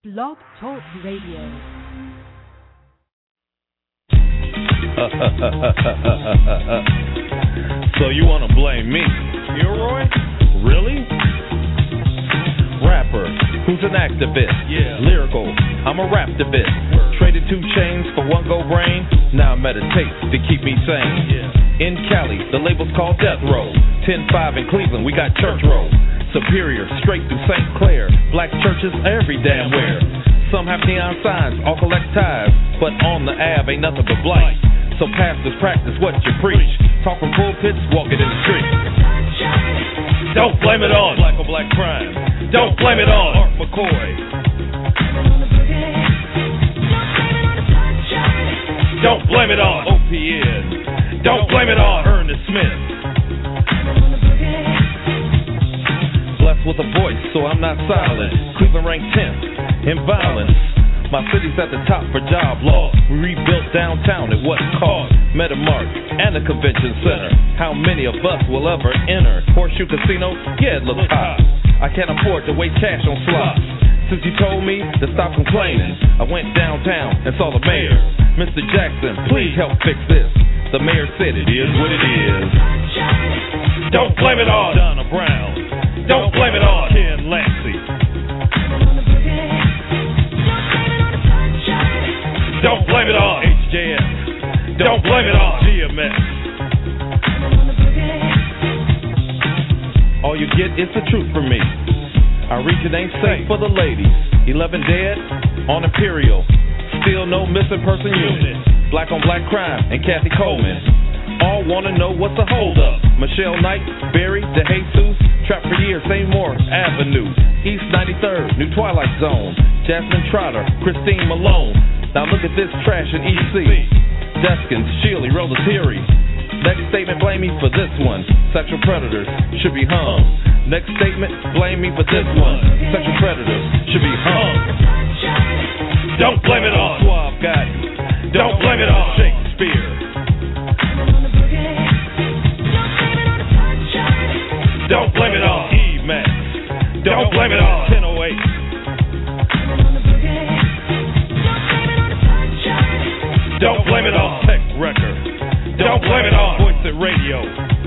Blog Talk Radio. So you want to blame me, Leroy? Really? Rapper, who's an activist? Yeah. Lyrical, I'm a raptivist. Traded 2 chains for 1 gold brain. Now I meditate to keep me sane. Yeah. In Cali, the label's called Death Row. 10-5 in Cleveland, we got Church Row. Superior, straight through St. Clair. Black churches every damn where. Some have neon signs, all collect ties, but on the Ave ain't nothing but blight. So pastors practice what you preach. Talk from pulpits, walk it in the street. Don't blame it on black on black crime. Don't blame it on Art McCoy. Don't blame it on OPN. Don't blame it on Ernest Smith. Blessed with a voice, so I'm not silent. Cleveland ranked 10th in violence. My city's at the top for job loss. We rebuilt downtown at what cost? Metamart and a convention center. How many of us will ever enter? Horseshoe Casino? Yeah, it looks hot. I can't afford to waste cash on slots. Since you told me to stop complaining, I went downtown and saw the mayor. Mr. Jackson, please help fix this. The mayor said it is what it is. Don't blame it on Donna Brown. Don't blame it on Ken Lancey. Don't blame it on HJS. Don't blame it on GMS. All you get is the truth from me. Our region ain't safe for the ladies. 11 dead on Imperial. Still no missing person unit. Black on black crime and Kathy Coleman. All wanna know what's the hold up. Michelle Knight, Barry, DeJesus, trapped for years, Seymour Avenue. East 93rd, New Twilight Zone. Jasmine Trotter, Christine Malone. Now look at this trash in EC. Deskins, Shealy, Rollatiri. Next statement, blame me for this one. Sexual predators should be hung. Next statement, blame me for this one. Sexual predators should be hung. Don't blame it on Suave Gotti. Don't blame it on Shakespeare. Don't blame it on E-Max. Don't blame it on 1008. Don't blame it on Tech Record. Don't blame it on Voice It Radio.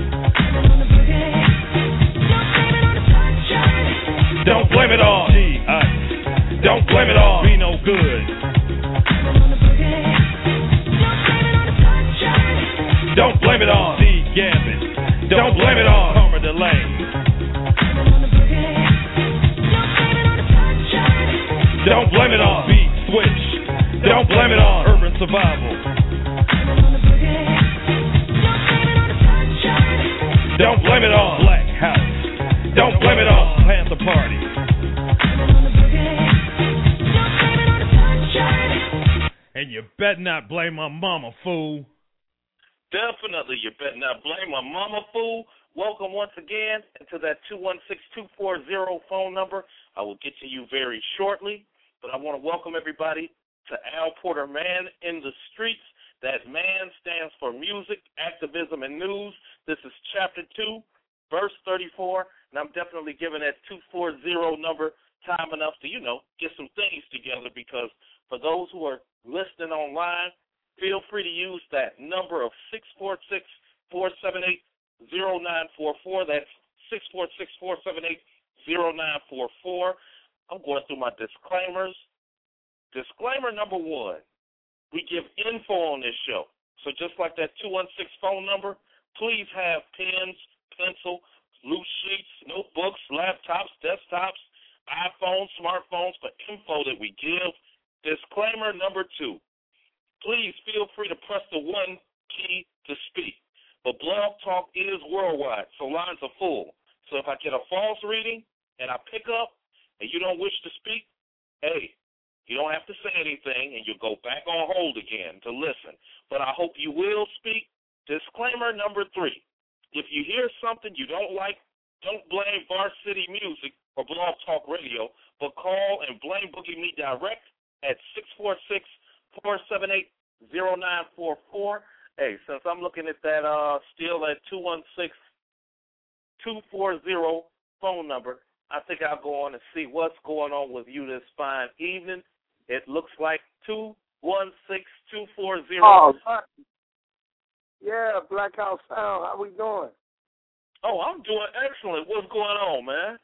Don't blame it on G-Ice. Don't blame it on Be No Good. Don't blame it on D. Gambit. Don't blame it on Homer Delane. Don't blame it on Beat Switch. Don't blame it on Urban Survival. Don't blame it on Black House. Don't blame it on Panther Party. And you better not blame my mama, fool. Definitely, you better not blame my mama, fool. Welcome once again to that 216-240 phone number. I will get to you very shortly, but I want to welcome everybody to Al Porter, Man in the Streets. That man stands for music, activism, and news. This is Chapter 2, Verse 34, and I'm definitely giving that 240 number time enough to, get some things together, because for those who are listening online, feel free to use that number of 646-478-0944. That's 646-478-0944. I'm going through my disclaimers. Disclaimer number 1, we give info on this show. So just like that 216 phone number, please have pens, pencil, loose sheets, notebooks, laptops, desktops, iPhones, smartphones for info that we give. Disclaimer number 2, please feel free to press the 1 key to speak. But Blog Talk is worldwide, so lines are full. So if I get a false reading and I pick up and you don't wish to speak, hey, you don't have to say anything, and you'll go back on hold again to listen. But I hope you will speak. Disclaimer number 3, if you hear something you don't like, don't blame Varsity Music or Blog Talk Radio, but call and blame Boogie Me direct at 646-478-0944. Hey, since I'm looking at that still at 216-240 phone number, I think I'll go on and see what's going on with you this fine evening. It looks like 216-240. Oh, yeah, Black House Sound. How we doing? Oh, I'm doing excellent. What's going on, man?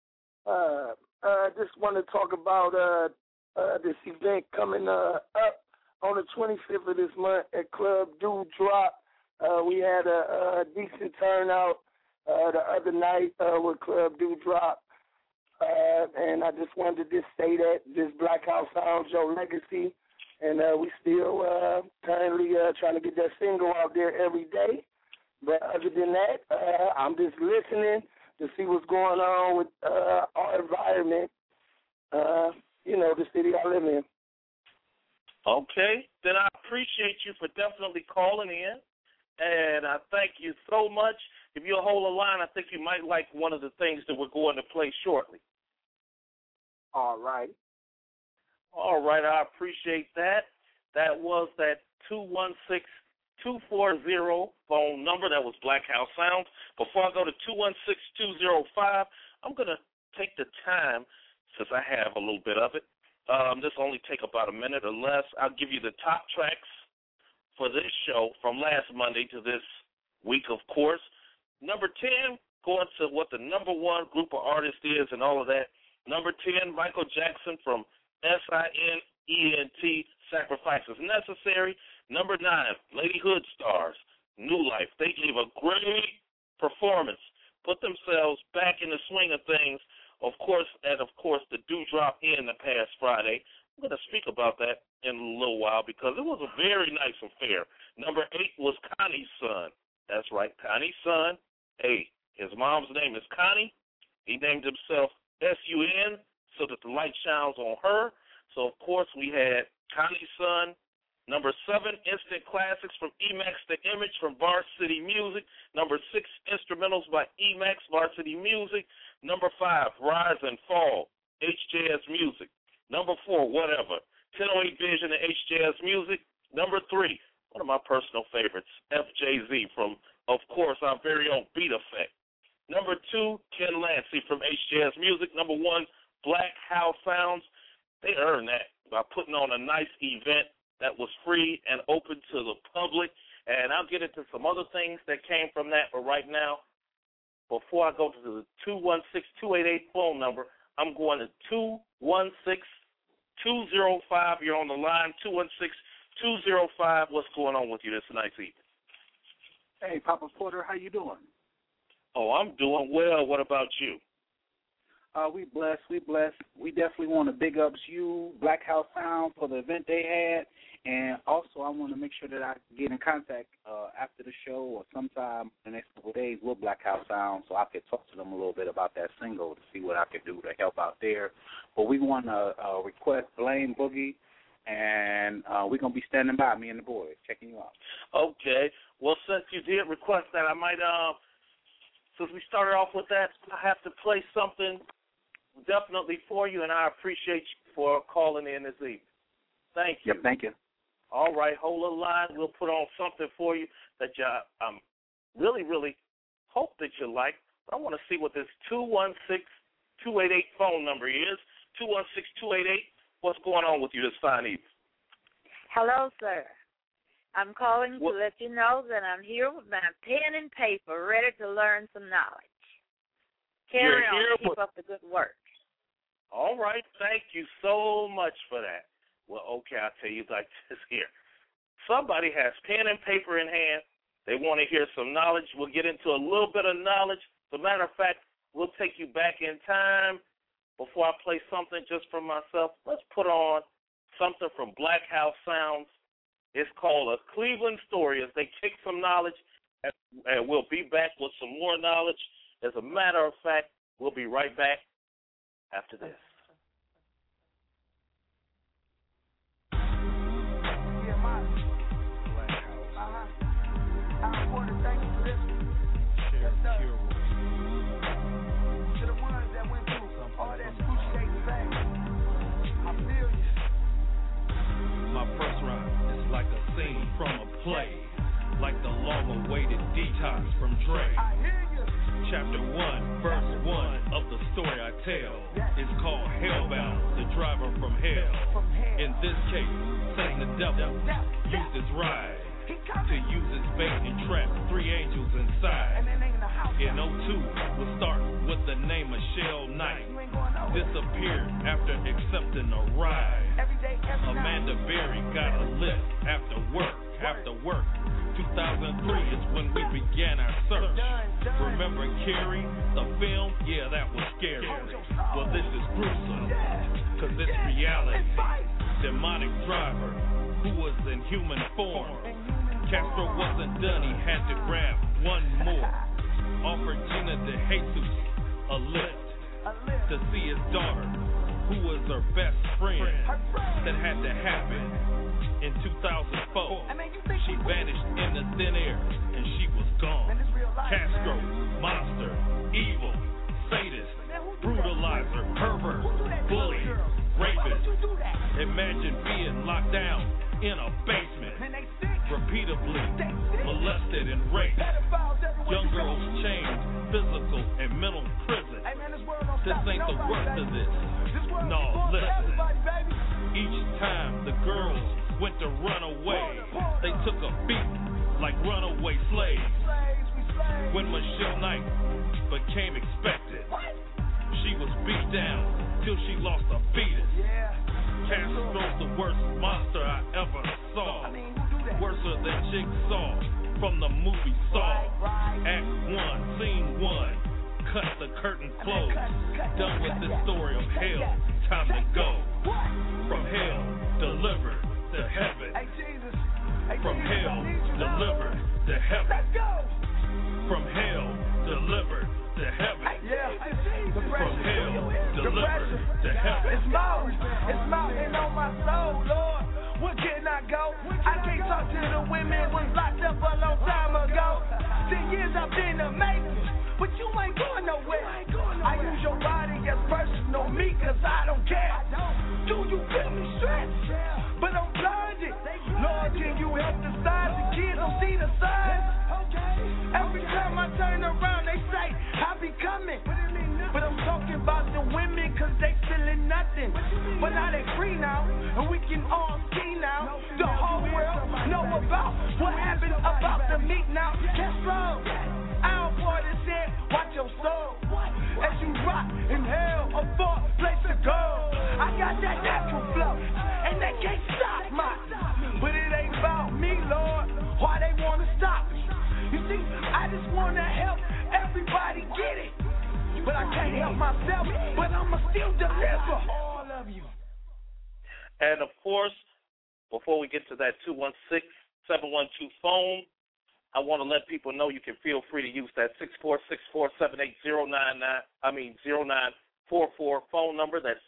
I just want to talk about this event coming up on the 25th of this month at Club Dewdrop. We had a decent turnout the other night with Club Dewdrop. And I just wanted to just say that this Black House Sound, Joe Legacy, and we still currently trying to get that single out there every day. But other than that, I'm just listening to see what's going on with our environment, the city I live in. Okay, then I appreciate you for definitely calling in, and I thank you so much. If you'll hold the line, I think you might like one of the things that we're going to play shortly. All right. All right, I appreciate that. That was that 216-240 phone number. That was Black House Sounds. Before I go to 216-205, I'm going to take the time, since I have a little bit of it. This will only take about a minute or less. I'll give you the top tracks for this show from last Monday to this week, of course. Number 10, going to what the number one group of artists is and all of that. Number 10, Michael Jackson from SINENT, Sacrifices Necessary. Number 9, Lady Hood Stars, New Life. They gave a great performance, put themselves back in the swing of things, of course, the Dewdrop in the past Friday. I'm going to speak about that in a little while because it was a very nice affair. Number 8 was Connie's Son. That's right, Connie's Son. Hey, his mom's name is Connie. He named himself S-U-N so that the light shines on her. So, of course, we had Connie's Son. Number 7, Instant Classics from Emax The Image from Varsity Music. Number 6, Instrumentals by Emax, Varsity Music. Number 5, Rise and Fall, HJS Music. Number 4, Whatever, 1008 Vision and HJS Music. Number 3, one of my personal favorites, FJZ from, of course, our very own Beat Effect. Number 2, Ken Lancey from HJS Music. Number 1, Black House Sounds. They earned that by putting on a nice event that was free and open to the public. And I'll get into some other things that came from that. But right now, before I go to the 216-288 phone number, I'm going to 216-205. You're on the line, 216-205. What's going on with you this nice evening? Hey, Papa Porter, how you doing? Oh, I'm doing well. What about you? We blessed. We definitely want to big up you, Black House Sound, for the event they had. And also, I want to make sure that I get in contact after the show or sometime in the next couple of days with Black House Sound so I could talk to them a little bit about that single to see what I could do to help out there. But we want to request Blame Boogie, and we're going to be standing by, me and the boys, checking you out. Okay. Well, since you did request that, I might, since we started off with that, I have to play something definitely for you, and I appreciate you for calling in this evening. Thank you. Yep, thank you. All right, hold the line. We'll put on something for you that you really, really hope that you like. But I want to see what this 216-288 phone number is. 216-288. What's going on with you this fine evening? Hello, sir. I'm calling to let you know that I'm here with my pen and paper ready to learn some knowledge. Carry on. Keep up the good work. All right. Thank you so much for that. Well, okay, I'll tell you like this here. Somebody has pen and paper in hand. They want to hear some knowledge. We'll get into a little bit of knowledge. As a matter of fact, we'll take you back in time. Before I play something just for myself, let's put on something from Black House Sounds. It's called A Cleveland Story as they kick some knowledge, and we'll be back with some more knowledge. As a matter of fact, we'll be right back after this. My first rhyme is like a scene from a play. like the long-awaited detox from Dre. Chapter 1, verse 1 of the story I tell is called Hellbound, the driver from hell. In this case, Satan the devil used his ride to use his bait and trap 3 angels inside. In 02, we'll start with the name of Shell Knight. Disappeared after accepting a ride. Amanda Berry got a lift after work. 2003 is when we began our search. Remember Carrie, the film? Yeah, that was scary. Well, this is gruesome, cause it's reality. Demonic driver who was in human form. Castro wasn't done, he had to grab one more. Offered Gina de Jesus a lift to see his daughter, who was her best friend. That had to happen in 2004. She vanished in the thin air and she was gone. Castro, monster, evil, sadist, brutalizer, pervert, bully, rapist. Imagine being locked down in a basement, repeatedly molested and raped. Young girls chained, physical and mental prison. This ain't the worst of this. No, listen. Each time the girls went to run away, they took a beat like runaway slaves. When Michelle Knight became expected, she was beat down till she lost a fetus. Castro's the worst monster I ever saw. Worser than Jigsaw from the movie Saw. Act 1, Scene 1. Cut the curtain closed. Done with this story of hell. Time to go. From hell, delivered to heaven. From hell, delivered to heaven. From hell, delivered to heaven. From hell, delivered to heaven. It's mountain on my soul, Lord. Where can I go? I can't talk to the women, was locked up a long time ago. 10 years I've been amazing, but you ain't going nowhere. I use your body as personal me, cause I don't care. Do you feel me stressed? But I'm blinded. Lord, can you help the signs? The kids don't see the signs. Every time I turn around, they say, I be coming. But I'm talking about the women, cause they feeling nothing. But now they free now, and we can all see now. The whole world know about what happened about the meat now. Castro, our boy that said, watch your soul. As you rock in hell, a far place to go. I got that natural flow, and they can't stop mine. But it ain't about me, Lord, why they wanna stop me. You see, I just wanna help everybody get it. But I can't help myself, but I'ma still deliver all of you. And of course, before we get to that 216-712 phone, I want to let people know you can feel free to use that 646-478-0944 phone number. That's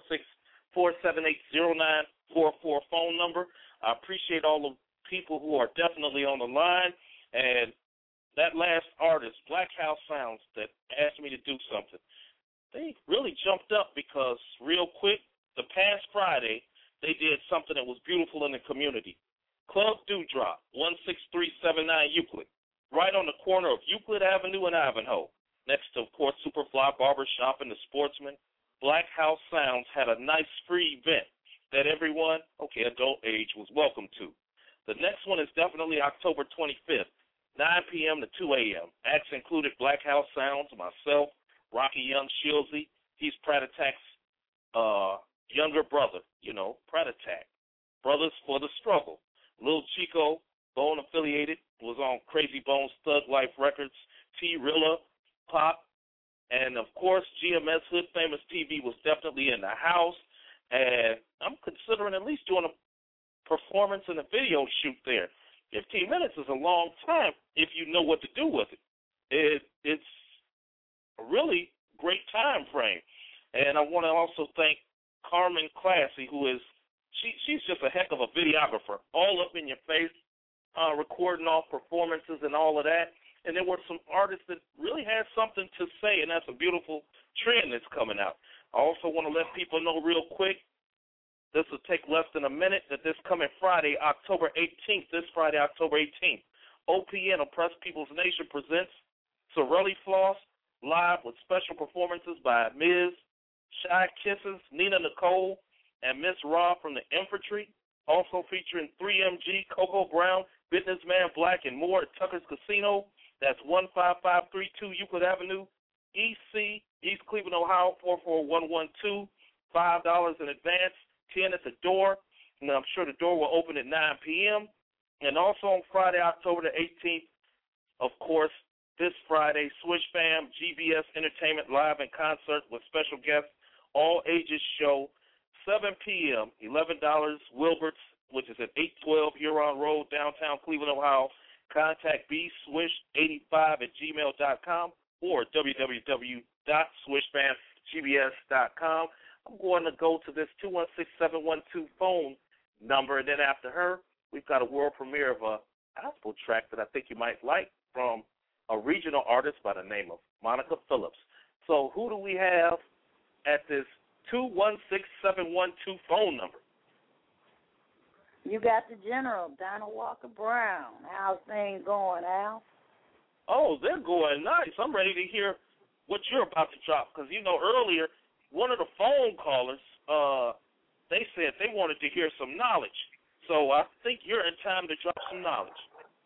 646-478-0944 phone number. I appreciate all the people who are definitely on the line. And that last artist, Black House Sounds, that asked me to do something, they really jumped up because real quick, the past Friday, they did something that was beautiful in the community. Club Dewdrop, 16379 Euclid, right on the corner of Euclid Avenue and Ivanhoe, next to, of course, Superfly Barbershop and the Sportsman. Black House Sounds had a nice free event that everyone, adult age, was welcome to. The next one is definitely October 25th. 9 p.m. to 2 a.m. Acts included Black House Sounds, myself, Rocky Young Shilsey. He's Prat Attack's younger brother, Prat Attack. Brothers for the Struggle. Lil Chico, Bone affiliated, was on Crazy Bones Thug Life Records. T-Rilla, Pop, and of course GMS Hood Famous TV was definitely in the house. And I'm considering at least doing a performance and a video shoot there. 15 minutes is a long time if you know what to do with it. It's a really great time frame. And I want to also thank Carmen Classy, who is, she's just a heck of a videographer, all up in your face, recording off performances and all of that. And there were some artists that really had something to say, and that's a beautiful trend that's coming out. I also want to let people know real quick, this will take less than a minute, that this coming Friday, October 18th, OPN, Oppressed People's Nation, presents Sorelli Floss live with special performances by Ms. Shy Kisses, Nina Nicole, and Miss Rob from the Infantry. Also featuring 3MG, Coco Brown, Businessman Black, and more at Tucker's Casino. That's 15532 Euclid Avenue, EC, East Cleveland, Ohio, 44112. $5 in advance, 10 at the door. And I'm sure the door will open at 9 p.m. And also on Friday, October the 18th, of course, this Friday, Swish Fam, GBS Entertainment live in concert with special guests, all ages show, 7 p.m., $11, Wilbert's, which is at 812 Huron Road, downtown Cleveland, Ohio. Contact bswish85@gmail.com or www.swishfamgbs.com. I'm going to go to this 216-712 phone number, and then after her, we've got a world premiere of a gospel track that I think you might like from a regional artist by the name of Monica Phillips. So who do we have at this 216-712 phone number? You got the General, Donald Walker Brown. How's things going, Al? Oh, they're going nice. I'm ready to hear what you're about to drop because, you know, earlier, one of the phone callers, they said they wanted to hear some knowledge. So I think you're in time to drop some knowledge.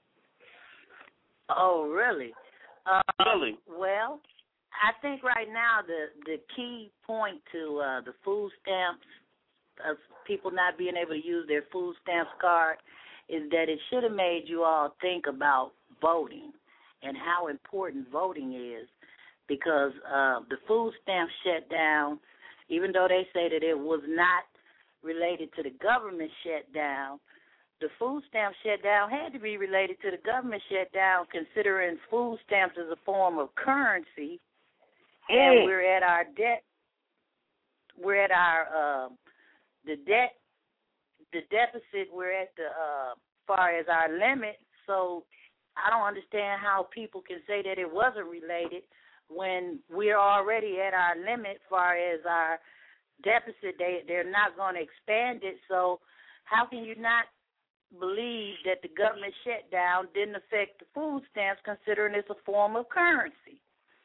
Oh, really? Really? Well, I think right now the key point to the food stamps, people not being able to use their food stamps card, is that it should have made you all think about voting and how important voting is. Because the food stamps shut down, even though they say that it was not related to the government shutdown, the food stamp shutdown had to be related to the government shutdown, considering food stamps is a form of currency, and we're at our debt. We're at our the deficit. We're at the far as our limit. So I don't understand how people can say that it wasn't related when we're already at our limit far as our deficit. They're not going to expand it. So how can you not believe that the government shutdown didn't affect the food stamps, considering it's a form of currency?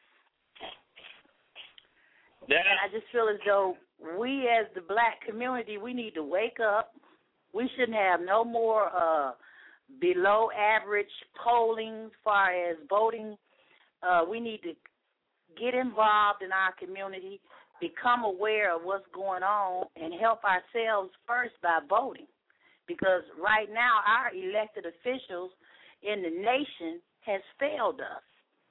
Yeah. And I just feel as though we as the black community, we need to wake up. We shouldn't have no more below average polling as far as voting. We need to get involved in our community, become aware of what's going on, and help ourselves first by voting. Because right now our elected officials in the nation has failed us.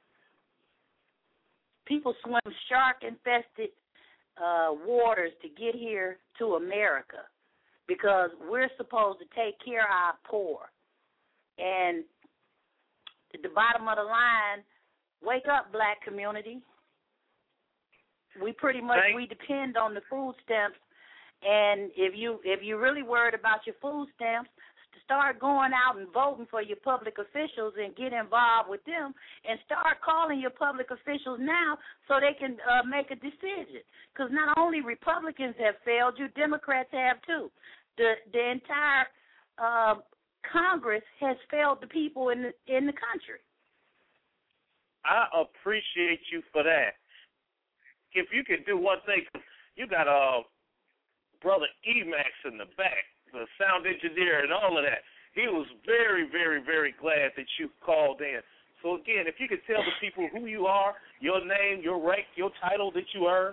People swim shark-infested waters to get here to America because we're supposed to take care of our poor. And at the bottom of the line, wake up, black community. We pretty much we depend on the food stamps, and if you really worried about your food stamps, start going out and voting for your public officials and get involved with them, and start calling your public officials now so they can make a decision. Because not only Republicans have failed you, Democrats have too. The entire Congress has failed the people in the country. I appreciate you for that. If you could do one thing, you got Brother Emax in the back, the sound engineer and all of that. He was very, very, very glad that you called in. So, again, if you could tell the people who you are, your name, your rank, your title that you earn.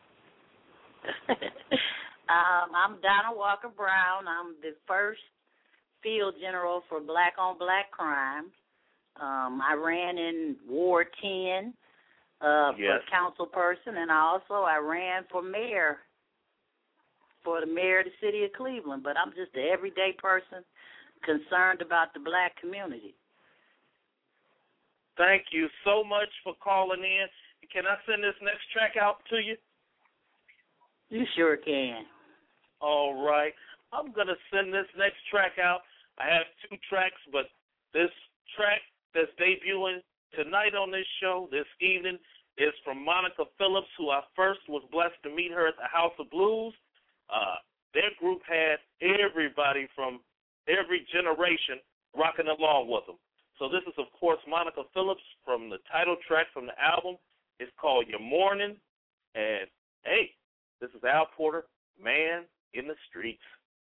I'm Donna Walker Brown. I'm the first field general for Black on Black crime. I ran in Ward 10 for council person, and I ran for mayor, for the mayor of the city of Cleveland. But I'm just an everyday person concerned about the black community. Thank you so much for calling in. Can I send this next track out to you? You sure can. All right. I'm going to send this next track out. I have two tracks, but this track that's debuting tonight on this show, this evening, is from Monica Phillips, who I first was blessed to meet her at the House of Blues. Their group had everybody from every generation rocking along with them. So this is, of course, Monica Phillips from the title track from the album. It's called Your Morning. And, hey, this is Al Porter, Man in the Streets.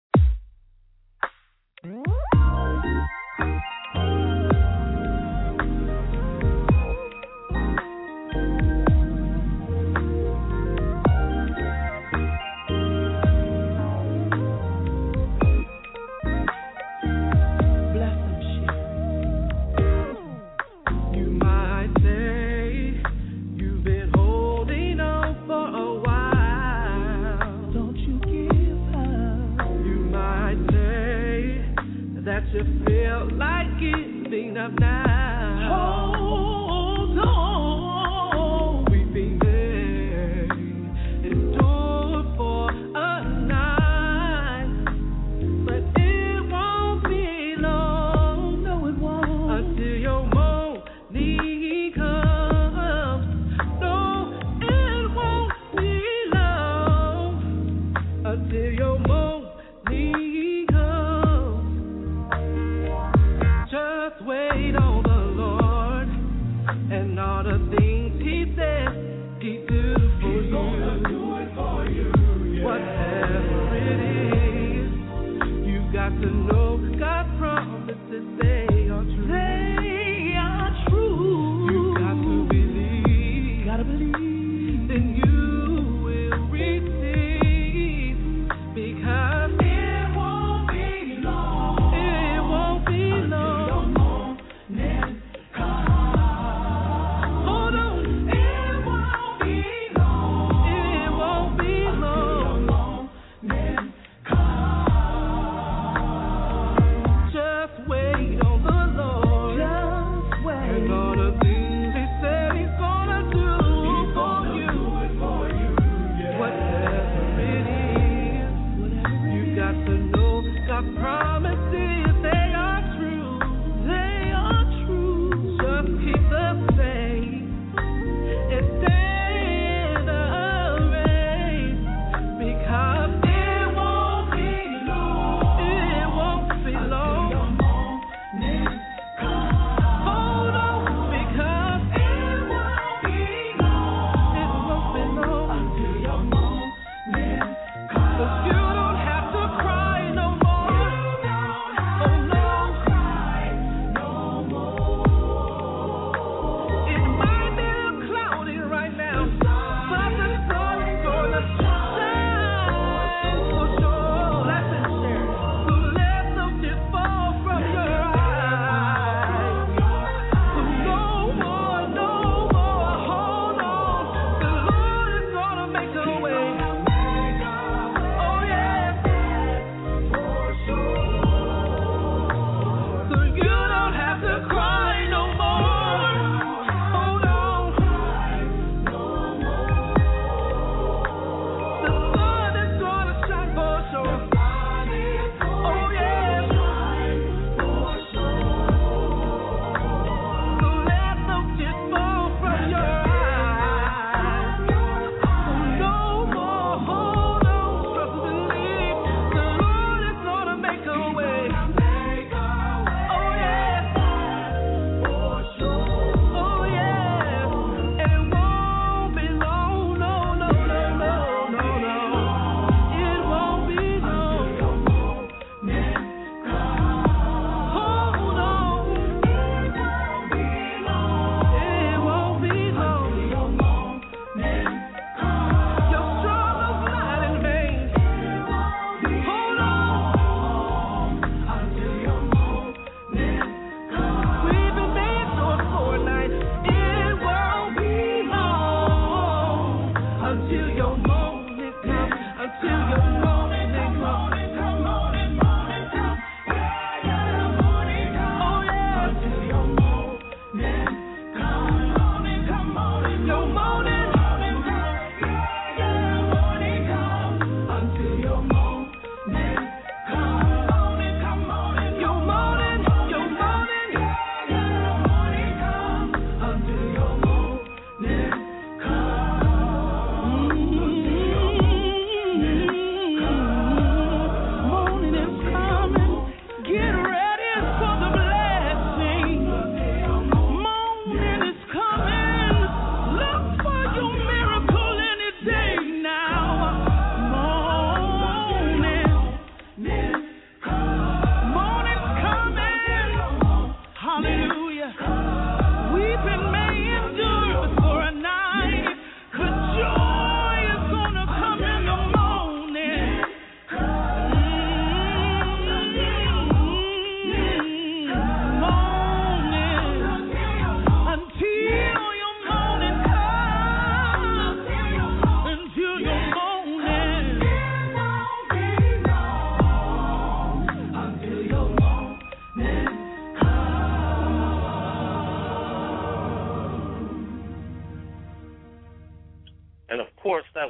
You feel like giving up now. Hold on. We've been there. Endured for a night. But it won't be long. No, it won't. Until your morning comes. No, it won't be long. Until your morning. Just wait on the Lord, and all the things He said He do for you. He's gonna do it for you. Yeah. Whatever it is, you've got to know God's promises, they are true. They are true. You've got to believe. Gotta believe. Then you will receive, because it won't be long. It won't be long. You don't have to cry no more.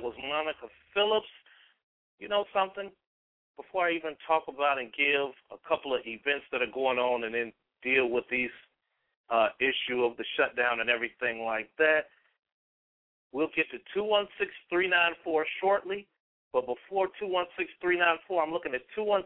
was Monica Phillips. You know something? Before I even talk about and give a couple of events that are going on and then deal with these issue of the shutdown and everything like that, we'll get to 216-394 shortly. But before 216-394, I'm looking at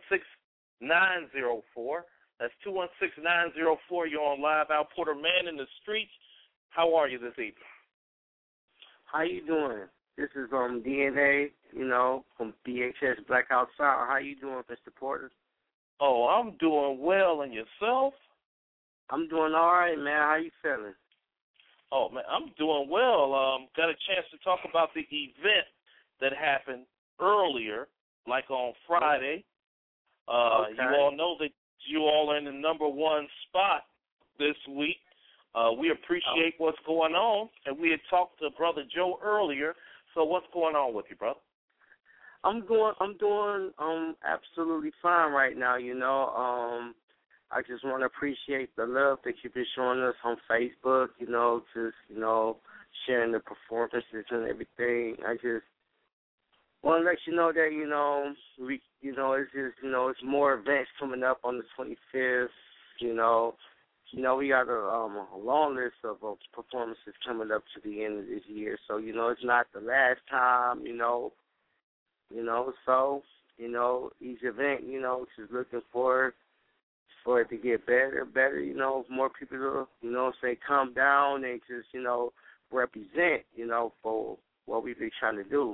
216-904. That's 216-904. You're on live. Al Porter, Man in the Streets. How are you this evening? How you doing? This is DNA, from BHS Black House Sound. How you doing, Mr. Porter? Oh, I'm doing well. And yourself? I'm doing all right, man. How you feeling? Oh, man, I'm doing well. Got a chance to talk about the event that happened earlier, like on Friday. Okay. You all know that you all are in the number one spot this week. We appreciate what's going on, and we had talked to Brother Joe earlier. So what's going on with you, brother? I'm doing absolutely fine right now, I just want to appreciate the love that you've been showing us on Facebook, sharing the performances and everything. I just want to let you know that, it's more events coming up on the 25th, we got a long list of performances coming up to the end of this year. So, it's not the last time, so, each event, just looking for it to get better, more people to, come down and just, represent, for what we've been trying to do,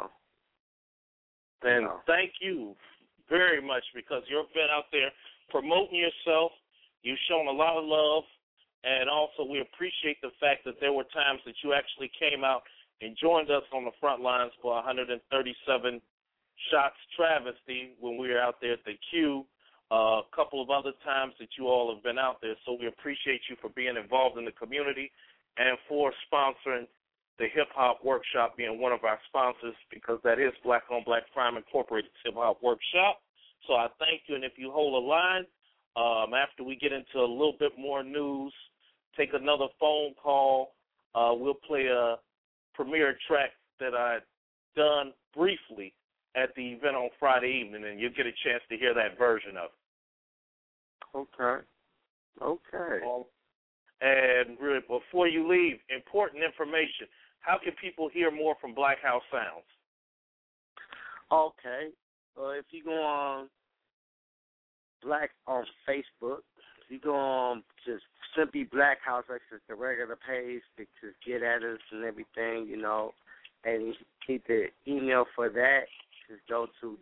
And thank you very much, because you've been out there promoting yourself. You've shown a lot of love, and also we appreciate the fact that there were times that you actually came out and joined us on the front lines for 137 Shots Travesty when we were out there at the Q. A couple of other times that you all have been out there, so we appreciate you for being involved in the community and for sponsoring the Hip Hop Workshop, being one of our sponsors, because that is Black on Black Crime Incorporated Hip Hop Workshop. So I thank you, and if you hold a line, after we get into a little bit more news, take another phone call. We'll play a premiere track that I done briefly at the event on Friday evening, and you'll get a chance to hear that version of it. Okay. And really, before you leave, important information. How can people hear more from Black House Sounds? Okay. If you go on Facebook, if you go on just simply Black House, like just the regular page, to just get at us and everything, and you keep the email for that. Just go to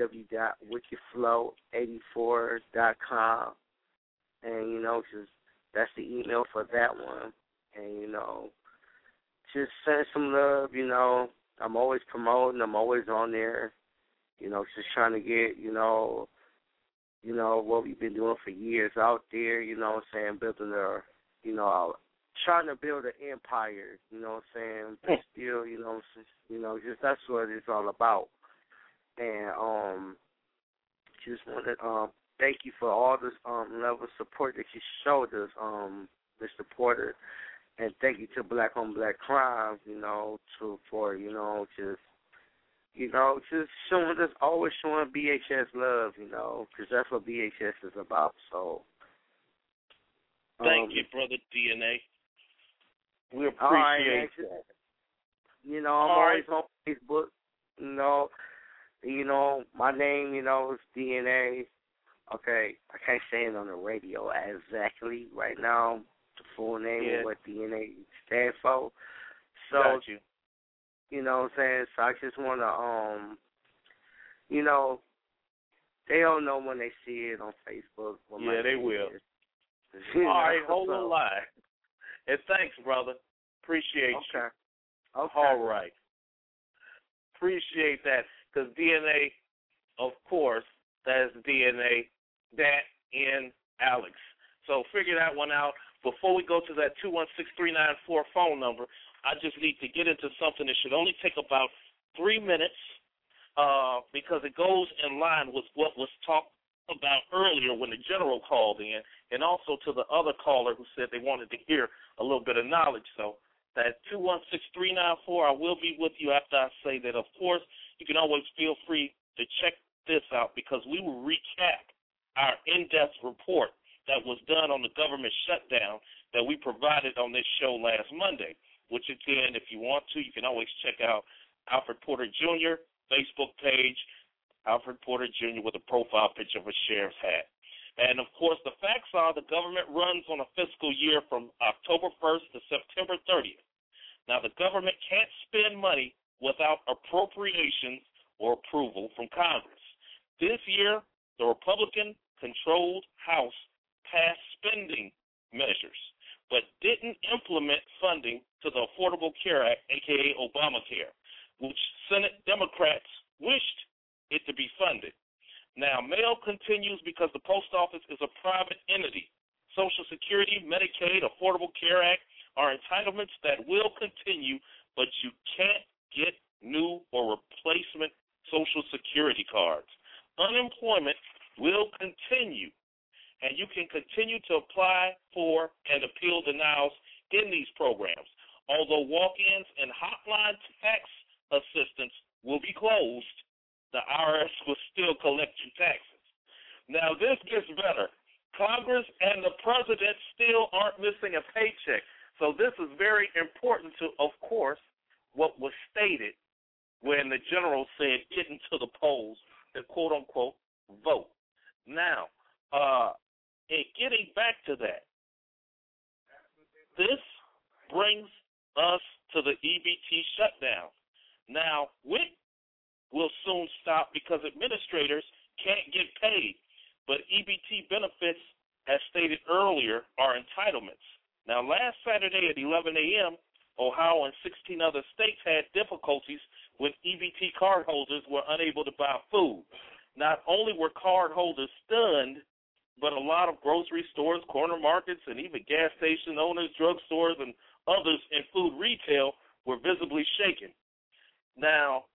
www.wickedflow84.com, and, just that's the email for that one. And, just send some love, I'm always promoting, I'm always on there, just trying to get, what we've been doing for years out there, building trying to build an empire, but still, just that's what it's all about. And just want to thank you for all this level of support that you showed us, Mr. Porter, and thank you to Black on Black Crime, just showing us, always showing BHS love, because that's what BHS is about. So, thank you, Brother DNA. We appreciate that. I'm always on Facebook, my name, is DNA. Okay, I can't say it on the radio exactly right now, the full name of what DNA stands for. So, got you. You know what I'm saying? So I just want to, they don't know when they see it on Facebook. Yeah, they will. All right, hold the line. And thanks, brother. Appreciate you. Okay. All right. Appreciate that. Because DNA, of course, that is DNA, that in Alex. So figure that one out. Before we go to that 216-394 phone number, I just need to get into something that should only take about 3 minutes because it goes in line with what was talked about earlier when the general called in, and also to the other caller who said they wanted to hear a little bit of knowledge. So That 216-394, I will be with you after I say that. Of course, you can always feel free to check this out because we will recap our in-depth report that was done on the government shutdown that we provided on this show last Monday, which, again, if you want to, you can always check out Alfred Porter Jr. Facebook page, Alfred Porter Jr. with a profile picture of a sheriff's hat. And, of course, the facts are the government runs on a fiscal year from October 1st to September 30th. Now, the government can't spend money without appropriations or approval from Congress. This year, the Republican-controlled House passed spending measures, but didn't implement funding to the Affordable Care Act, a.k.a. Obamacare, which Senate Democrats wished it to be funded. Now, mail continues because the post office is a private entity. Social Security, Medicaid, Affordable Care Act are entitlements that will continue, but you can't get new or replacement Social Security cards. Unemployment will continue, and you can continue to apply for and appeal denials in these programs. Although walk-ins and hotline tax assistance will be closed, the IRS will still collect your taxes. Now, this gets better. Congress and the president still aren't missing a paycheck. So this is very important to, of course, what was stated when the general said get into the polls and, quote-unquote, vote. Now, in getting back to that, this brings us to the EBT shutdown. Now, WIC will soon stop because administrators can't get paid, but EBT benefits, as stated earlier, are entitlements. Now, last Saturday at 11 a.m., Ohio and 16 other states had difficulties when EBT cardholders were unable to buy food. Not only were cardholders stunned, but a lot of grocery stores, corner markets, and even gas station owners, drugstores, and others in food retail were visibly shaken. Now,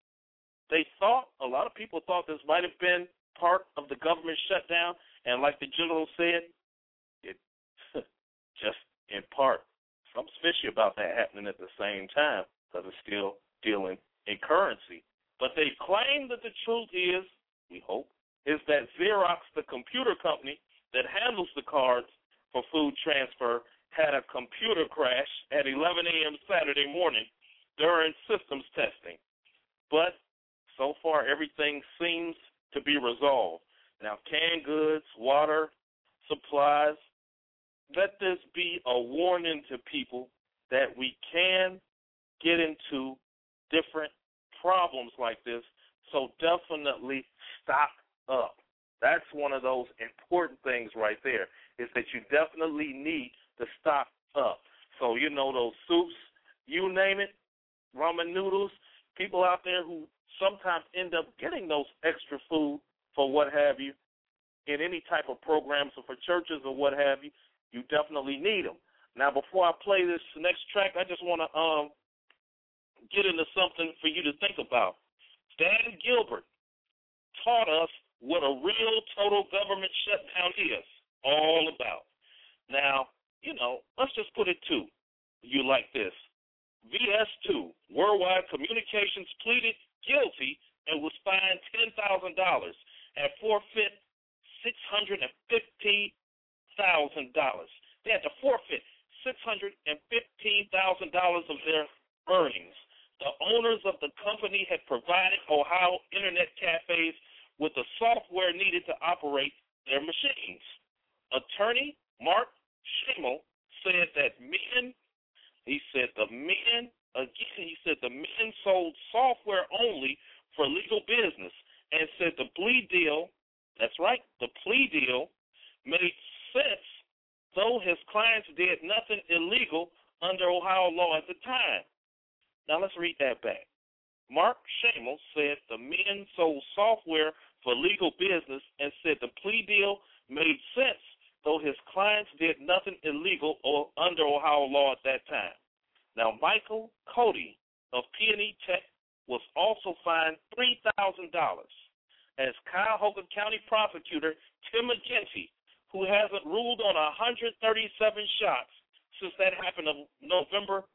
a lot of people thought this might have been part of the government shutdown, and like the general said, it just in part. Something's fishy about that happening at the same time because it's still dealing in currency. But they claim that the truth is, we hope, is that Xerox, the computer company that handles the cards for food transfer, had a computer crash at 11 a.m. Saturday morning during systems testing. But so far, everything seems to be resolved. Now, canned goods, water, supplies, let this be a warning to people that we can get into different problems like this, so definitely stock up. That's one of those important things right there, is that you definitely need to stock up. So, those soups, you name it, ramen noodles, people out there who sometimes end up getting those extra food for what have you in any type of programs or for churches or what have you, you definitely need them. Now, before I play this next track, I just want to get into something for you to think about. Dan Gilbert taught us what a real total government shutdown is all about. Now, let's just put it to you like this. VS2, Worldwide Communications, pleaded guilty and was fined $10,000 and forfeit $615,000. They had to forfeit $615,000 of their earnings. The owners of the company had provided Ohio internet cafes with the software needed to operate their machines. Attorney Mark Schimmel said that the men sold software only for legal business, and said the plea deal, that's right, the plea deal made sense, though his clients did nothing illegal under Ohio law at the time. Now let's read that back. Mark Schimmel said the men sold software for legal business and said the plea deal made sense, though his clients did nothing illegal or under Ohio law at that time. Now, Michael Cody of P&E Tech was also fined $3,000 as Cuyahoga County prosecutor Tim McGinty, who hasn't ruled on 137 shots since that happened on November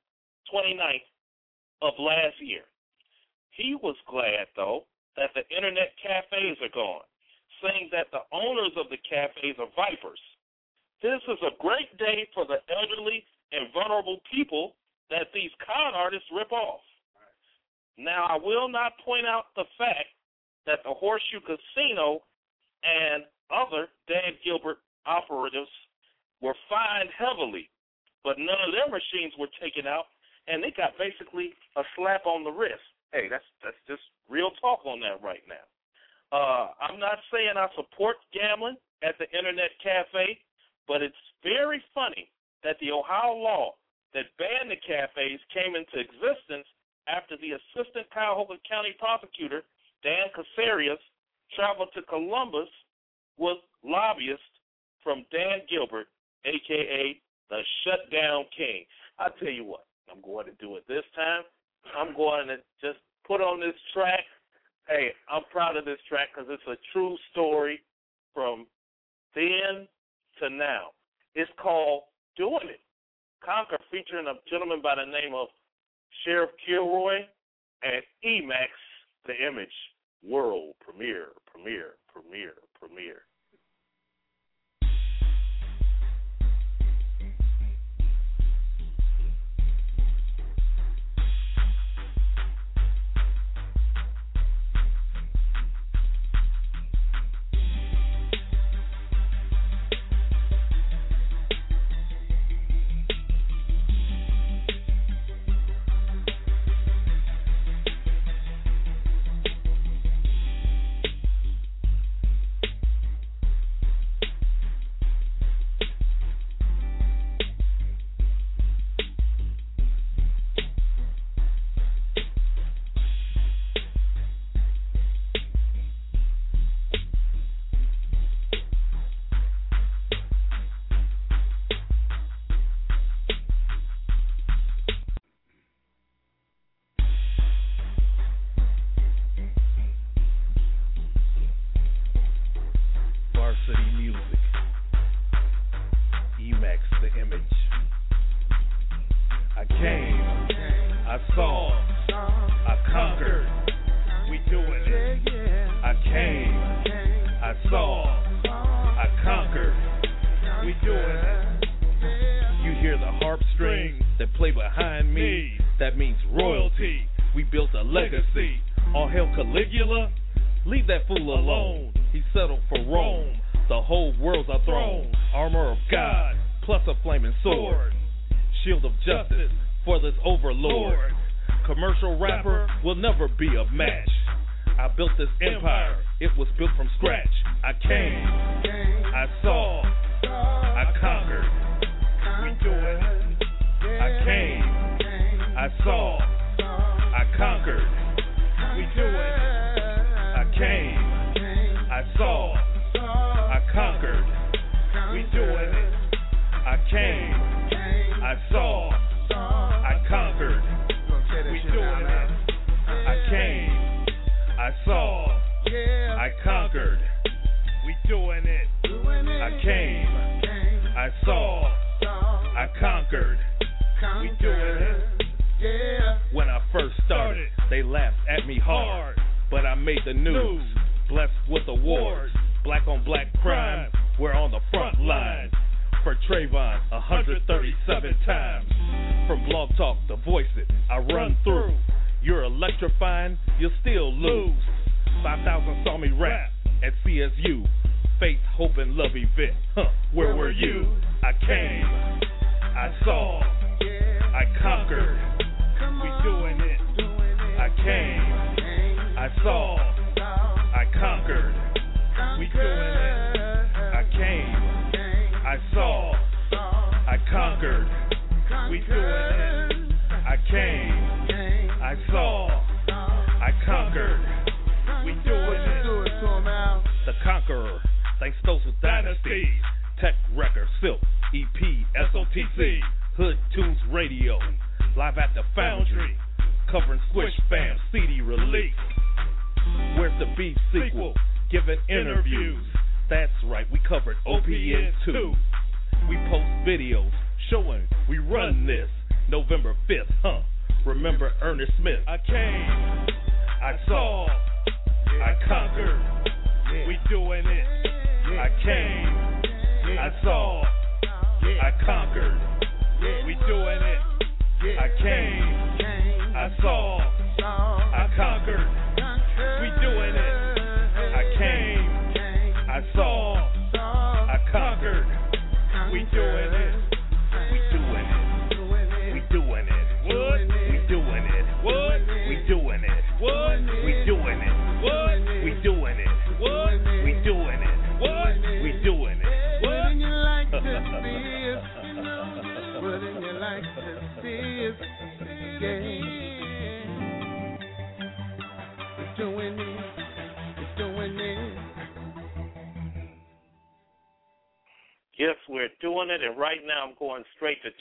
29th of last year. He was glad, though, that the internet cafes are gone, saying that the owners of the cafes are vipers. This is a great day for the elderly and vulnerable people that these con artists rip off. Now, I will not point out the fact that the Horseshoe Casino and other Dan Gilbert operatives were fined heavily, but none of their machines were taken out, and they got basically a slap on the wrist. Hey, that's just real talk on that right now. I'm not saying I support gambling at the internet cafe, but it's very funny that the Ohio law that banned the cafes came into existence after the assistant Cuyahoga County prosecutor, Dan Casarias, traveled to Columbus with lobbyists from Dan Gilbert, a.k.a. the Shutdown King. I tell you what, I'm going to do it this time. I'm going to just put on this track. Hey, I'm proud of this track because it's a true story from then to now. It's called Doing It. Conquer, featuring a gentleman by the name of Sheriff Kilroy and Emax, the Image. World premiere. November 5th, Remember Ernest Smith. I came, I saw, I conquered. We doing it. I came, I saw, I conquered. We doing it. I came, I saw, I conquered. We doing it. I came, I saw, I conquered. We doing it. We doing it. We doing it. What? We doing it. What? We doing it. What? We doing it. What? We doing it. What? We doing it. What? We doing it. What? Wouldn't you like to see us? Wouldn't you like to see us? Yeah. We're doing it. We're doing it. Yes, we're doing it, and right now I'm going straight to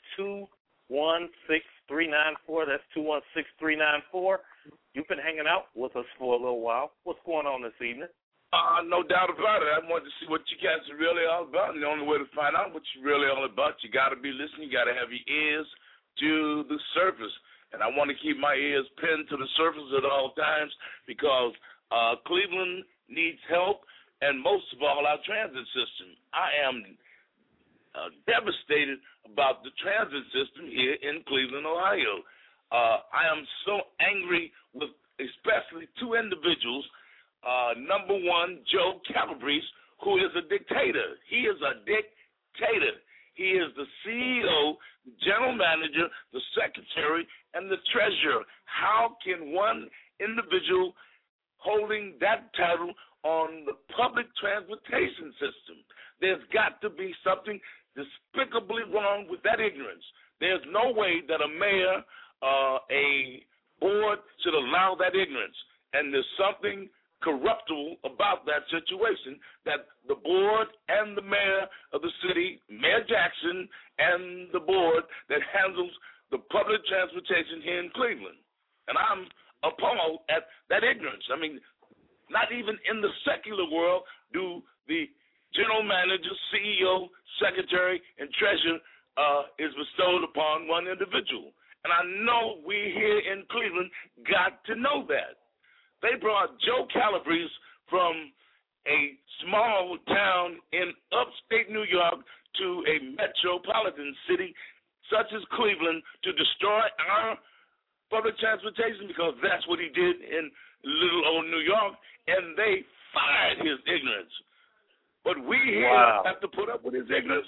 216-394. That's 216-394. You've been hanging out with us for a little while. What's going on this evening? No doubt about it. I wanted to see what you guys are really all about, and the only way to find out what you're really all about, you got to be listening. You got to have your ears to the surface, and I want to keep my ears pinned to the surface at all times because Cleveland needs help, and most of all, our transit system. I am devastated about the transit system here in Cleveland, Ohio. I am so angry with especially two individuals. Number one, Joe Calabrese, who is a dictator. He is a dictator. He is the CEO, the general manager, the secretary, and the treasurer. How can one individual holding that title on the public transportation system? There's got to be something despicably wrong with that ignorance. There's no way that a mayor, a board should allow that ignorance. And there's something corruptible about that situation that the board and the mayor of the city, Mayor Jackson, and the board that handles the public transportation here in Cleveland. And I'm appalled at that ignorance. I mean, not even in the secular world do the general manager, CEO, secretary, and treasurer is bestowed upon one individual. And I know we here in Cleveland got to know that. They brought Joe Calabrese from a small town in upstate New York to a metropolitan city such as Cleveland to destroy our public transportation because that's what he did in little old New York, and they fired his ignorance. But we here have to put up with his ignorance.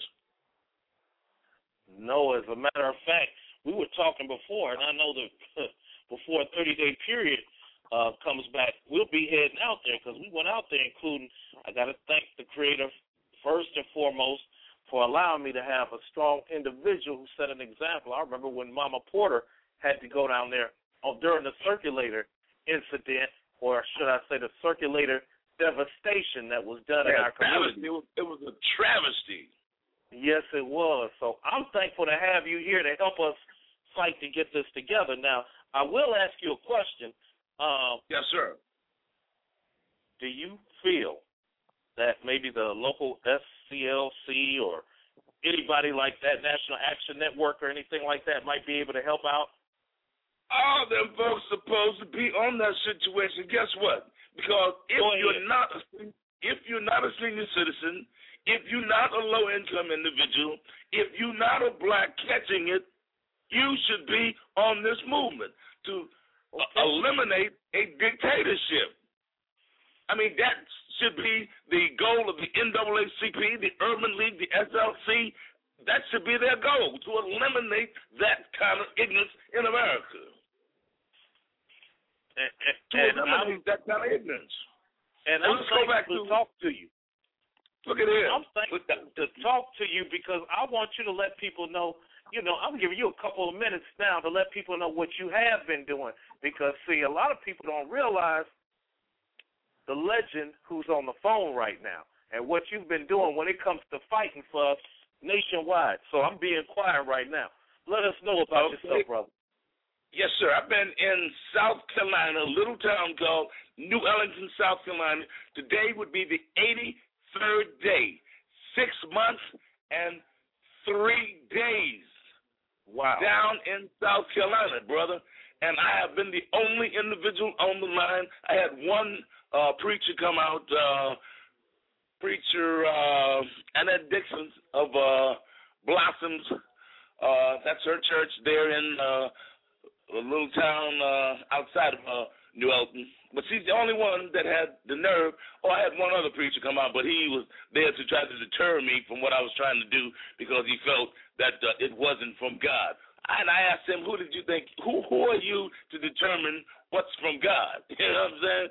No, as a matter of fact, we were talking before, and I know that before a 30-day period comes back, we'll be heading out there because we went out there, including, I got to thank the Creator first and foremost for allowing me to have a strong individual who set an example. I remember when Mama Porter had to go down there during the circulator incident, or should I say the circulator devastation that was done in our community. It was a travesty. Yes, it was. So I'm thankful to have you here to help us fight to get this together. Now, I will ask you a question. Yes, sir. Do you feel that maybe the local SCLC or anybody like that, National Action Network or anything like that, might be able to help out? All them folks supposed to be on that situation. Guess what? Because if you're not a senior citizen, if you're not a low-income individual, if you're not a black catching it, you should be on this movement to eliminate a dictatorship. I mean, that should be the goal of the NAACP, the Urban League, the SLC. That should be their goal, to eliminate that kind of ignorance in America. Eliminate that kind of ignorance. And I'm thankful to talk to you. Look at here. I'm thankful to talk to you because I want you to let people know, I'm giving you a couple of minutes now to let people know what you have been doing. Because, see, a lot of people don't realize the legend who's on the phone right now and what you've been doing when it comes to fighting for us nationwide. So I'm being quiet right now. Let us know about yourself, brother. Yes, sir. I've been in South Carolina, a little town called New Ellington, South Carolina. Today would be the 83rd day, 6 months and 3 days down in South Carolina, brother. And I have been the only individual on the line. I had one preacher come out, Preacher Annette Dixon of Blossoms. That's her church there in a little town outside of New Elton. But she's the only one that had the nerve. Oh, I had one other preacher come out, but he was there to try to deter me from what I was trying to do because he felt that it wasn't from God. And I asked him, who did you think, who are you to determine what's from God? You know what I'm saying?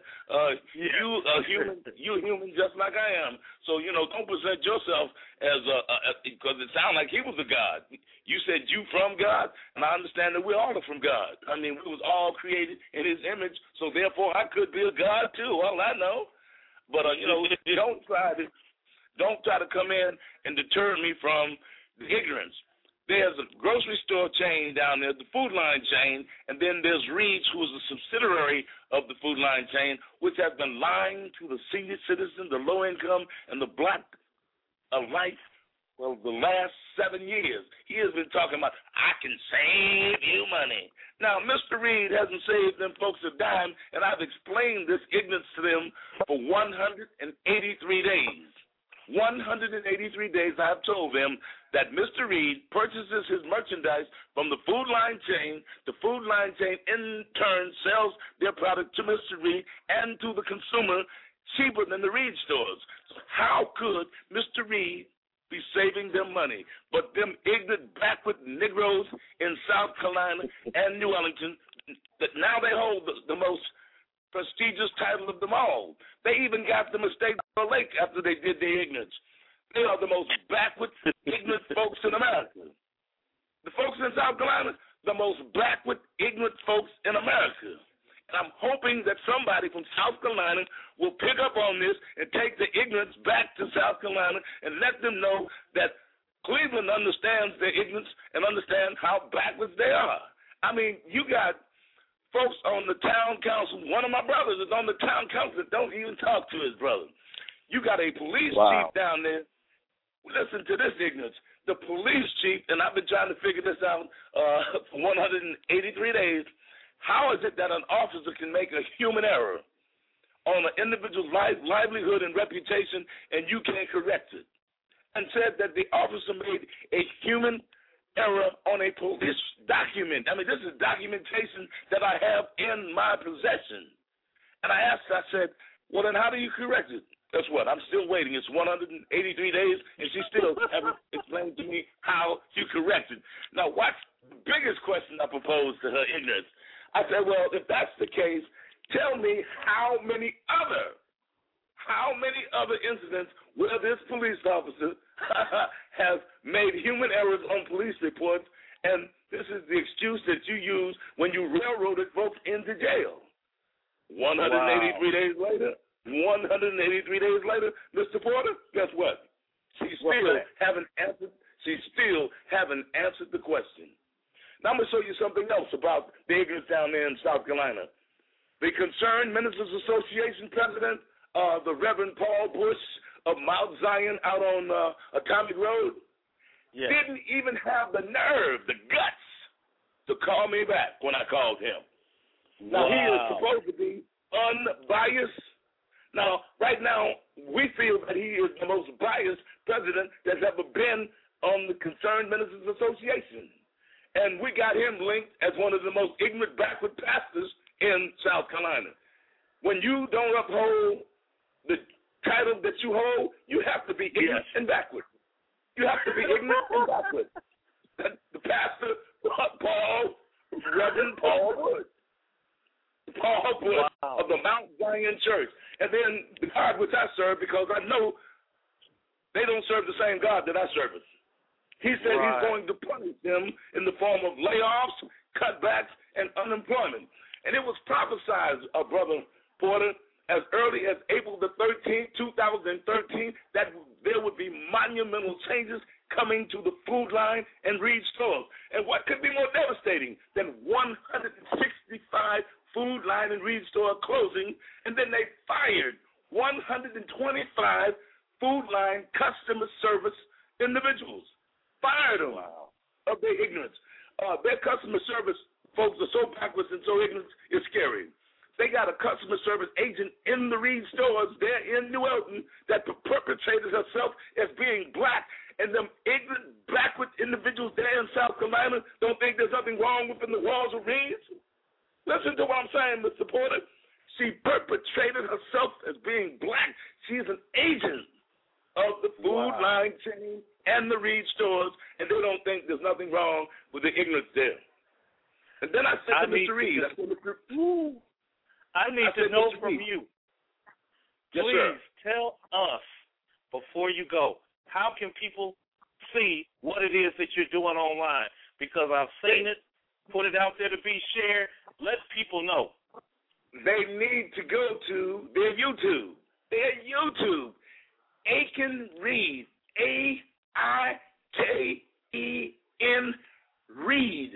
You're human just like I am. So, don't present yourself as because it sounded like he was a God. You said you from God, and I understand that we all are from God. I mean, we was all created in his image, so therefore I could be a God too. Well, I know. But, don't try to come in and deter me from the ignorance. There's a grocery store chain down there, the Food Line chain, and then there's Reed's, who is a subsidiary of the Food Line chain, which has been lying to the senior citizen, the low income, and the black alike for the last 7 years. He has been talking about, I can save you money. Now, Mr. Reed hasn't saved them folks a dime, and I've explained this ignorance to them for 183 days. 183 days I've told them that Mr. Reed purchases his merchandise from the Food Line chain. The Food Line chain in turn sells their product to Mr. Reed and to the consumer cheaper than the Reed stores. So how could Mr. Reed be saving them money? But them ignorant, backward Negroes in South Carolina and New Ellington, that now they hold the most prestigious title of them all. They even got the mistake of the lake after they did their ignorance. They are the most backward, ignorant folks in America. The folks in South Carolina, the most backward, ignorant folks in America. And I'm hoping that somebody from South Carolina will pick up on this and take the ignorance back to South Carolina and let them know that Cleveland understands their ignorance and understands how backwards they are. I mean, you got folks on the town council. One of my brothers is on the town council that don't even talk to his brother. You got a police chief down there. Listen to this ignorance. The police chief, and I've been trying to figure this out for 183 days, how is it that an officer can make a human error on an individual's livelihood and reputation and you can't correct it? And said that the officer made a human error on a police document. I mean, this is documentation that I have in my possession. And I asked, I said, well, then how do you correct it? Guess what? I'm still waiting. It's 183 days, and she still haven't explained to me how you correct it. Now, what's the biggest question I proposed to her ignorance? I said, well, if that's the case, tell me how many other incidents where this police officer has made human errors on police reports, and this is the excuse that you use when you railroaded folks into jail. 183 days later, Mr. Porter, guess what? She still haven't answered the question. Now I'm going to show you something else about the ignorance down there in South Carolina. The Concerned Ministers Association president, the Reverend Paul Bush of Mount Zion out on Atomic Road, didn't even have the nerve, the guts, to call me back when I called him. Now, he is supposed to be unbiased. Now, right now, we feel that he is the most biased president that's ever been on the Concerned Ministers Association. And we got him linked as one of the most ignorant, backward pastors in South Carolina. When you don't uphold the title that you hold, you have to be ignorant and backward. You have to be ignorant and backward. The pastor, Reverend Paul Wood. Paul Wood of the Mount Zion Church. And then the God which I serve, because I know they don't serve the same God that I serve. He said he's going to punish them in the form of layoffs, cutbacks, and unemployment. And it was prophesied, Brother Porter, as early as April the 13th, 2013, that there would be monumental changes coming to the Food Line and Reed stores. And what could be more devastating than 165 Food Line and Reed store closing, and then they fired 125 Food Line customer service individuals. Fired them of their ignorance. Their customer service folks are so backwards and so ignorant, it's scary. They got a customer service agent in the Reed stores there in New Elton that perpetrated herself as being black, and them ignorant, backward individuals there in South Carolina don't think there's nothing wrong within the walls of Reed's. Listen to what I'm saying, Mr. Porter. She perpetrated herself as being black. She's an agent of the Food Line chain and the Reed stores, and they don't think there's nothing wrong with the ignorance there. And then I said to Mr. Reed, I need to know from you. Yes, Please sir. tell us before you go, how can people see what it is that you're doing online? Because I've seen it, put it out there to be shared. Let people know. They need to go to their YouTube. Aiken Reed, AIKEN Reed,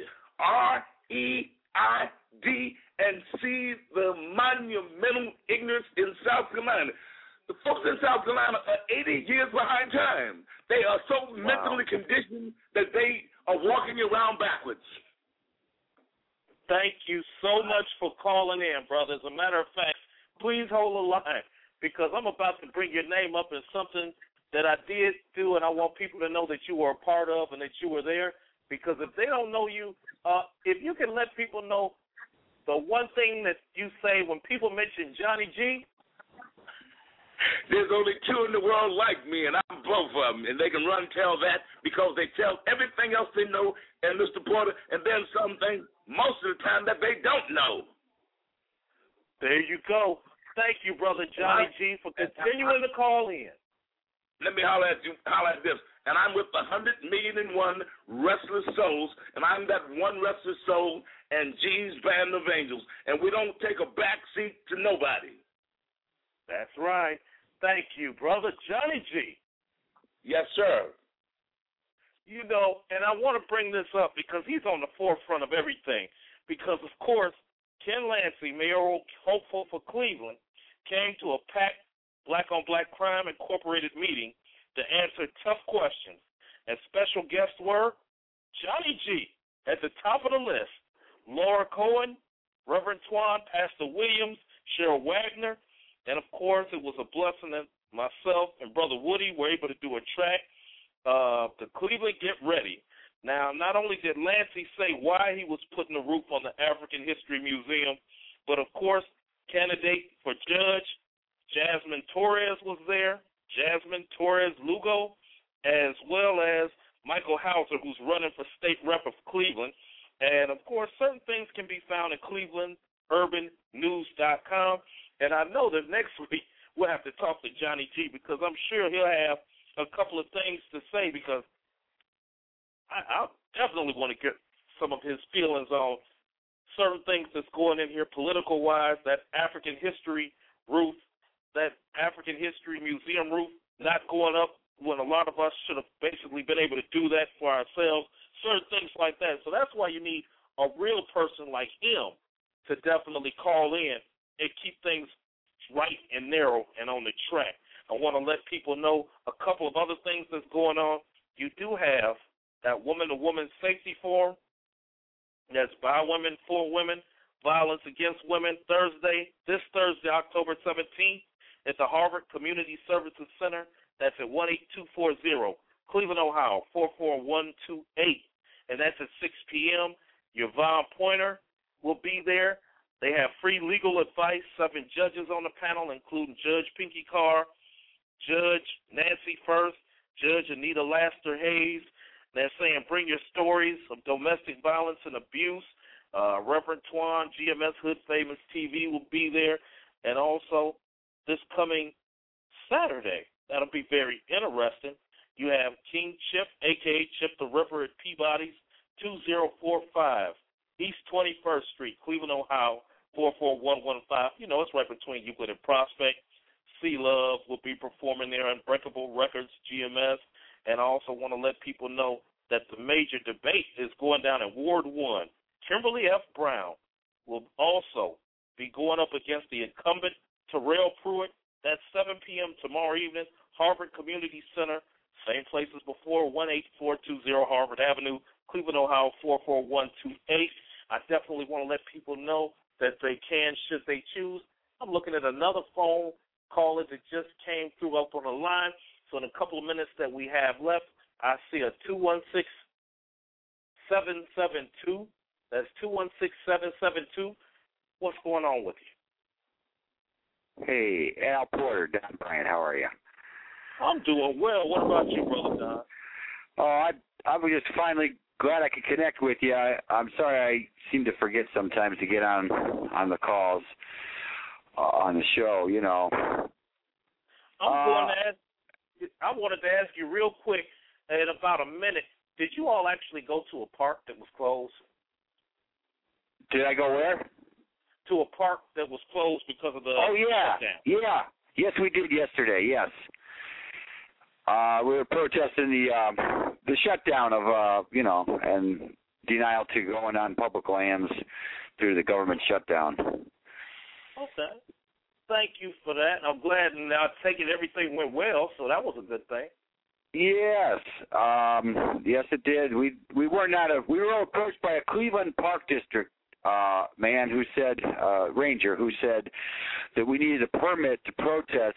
REID, and see the monumental ignorance in South Carolina. The folks in South Carolina are 80 years behind time. They are so mentally conditioned that they are walking around backwards. Thank you so much for calling in, brother. As a matter of fact, please hold the line because I'm about to bring your name up in something that I did do, and I want people to know that you were a part of and that you were there. Because if they don't know you, if you can let people know the one thing that you say when people mention Johnny G. There's only two in the world like me, and I'm both of them. And they can run tell that because they tell everything else they know, and Mr. Porter, and then some things most of the time that they don't know. There you go. Thank you, Brother Johnny G, for continuing to call in. Let me holler at this. And I'm with 100,000,001 restless souls, and I'm that one restless soul and G's band of angels. And we don't take a back seat to nobody. That's right. Thank you, Brother Johnny G. Yes, sir. You know, and I want to bring this up because he's on the forefront of everything. Because, of course, Ken Lancey, mayoral hopeful for Cleveland, came to a packed Black-on-Black Crime Incorporated meeting to answer tough questions. And special guests were Johnny G at the top of the list, Laura Cohen, Reverend Twan, Pastor Williams, Cheryl Wagner, and, of course, it was a blessing that myself and Brother Woody were able to do a track, the Cleveland Get Ready. Now, not only did Lancey say why he was putting the roof on the African History Museum, but, of course, candidate for judge Jasmine Torres was there, Jasmine Torres Lugo, as well as Michael Hauser, who's running for state rep of Cleveland. And, of course, certain things can be found at clevelandurbannews.com. And I know that next week we'll have to talk to Johnny G because I'm sure he'll have a couple of things to say because I definitely want to get some of his feelings on certain things that's going in here political-wise, that African history roof, that African History Museum roof not going up when a lot of us should have basically been able to do that for ourselves, certain things like that. So that's why you need a real person like him to definitely call in and keep things right and narrow and on the track. I want to let people know a couple of other things that's going on. You do have that woman-to-woman safety forum that's by women, for women, violence against women, this Thursday, October 17th, at the Harvard Community Services Center. That's at 18240 Cleveland, Ohio, 44128. And that's at 6 p.m. Yvonne Pointer will be there. They have free legal advice, 7 judges on the panel, including Judge Pinky Carr, Judge Nancy First, Judge Anita Laster Hayes. They're saying bring your stories of domestic violence and abuse. Reverend Twan, GMS Hood Famous TV will be there. And also, this coming Saturday, that'll be very interesting. You have King Chip, a.k.a. Chip the Ripper at Peabody's, 2045 East 21st Street, Cleveland, Ohio, 44115. You know, it's right between Euclid and Prospect. C-Love will be performing there, Unbreakable Records, GMS. And I also want to let people know that the major debate is going down in Ward 1. Kimberly F. Brown will also be going up against the incumbent Terrell Pruitt. That's 7 p.m. tomorrow evening, Harvard Community Center, same place as before, 18420 Harvard Avenue, Cleveland, Ohio 44128. I definitely want to let people know that they can should they choose. I'm looking at another phone caller that just came through up on the line. So in a couple of minutes that we have left, I see a 216-772. That's 216-772. What's going on with you? Hey, Al Porter, Don Bryant, how are you? I'm doing well. What about you, Brother Don? Oh, I was just finally glad I could connect with you. I'm sorry I seem to forget sometimes to get on the calls on the show, you know. I wanted to ask you real quick, in about a minute, did you all actually go to a park that was closed? Did I go where? To a park that was closed because of the shutdown. Yeah. Yes, we did yesterday, yes. We were protesting the shutdown of, and denial to going on public lands through the government shutdown. Okay. Thank you for that. I'm glad, and I take it everything went well, so that was a good thing. Yes. Yes, it did. We were approached by a Cleveland Park District man who said, ranger, who said that we needed a permit to protest.